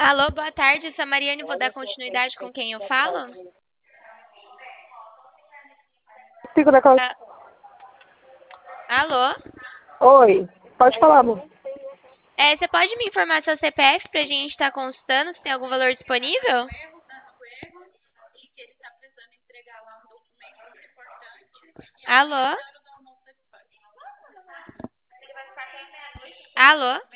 Alô, boa tarde, essa é a Mariane, vou dar continuidade com quem eu falo? Fico da cal- Ah, alô? Oi, pode falar, amor. Você pode me informar seu CPF pra gente estar consultando se tem algum valor disponível? Alô? Alô?